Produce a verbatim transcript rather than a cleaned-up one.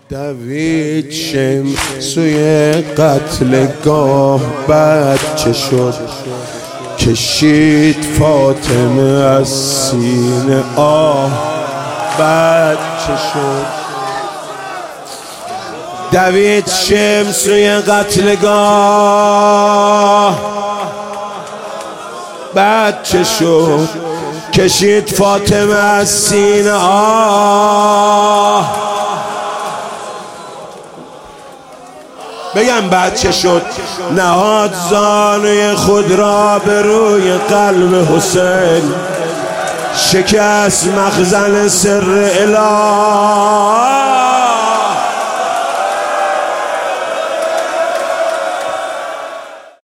دوید شمسوی قتلگاه، بعد چه شد کشید فاطمه از سینه آه، بعد چه شد دوید شمسوی قتلگاه، بعد چه شد کشید فاطمه از سینه آه. بگم بعد چه شد؟ نهاد زانوی خود را به روی قلب حسین، شکست مخزن سر اله.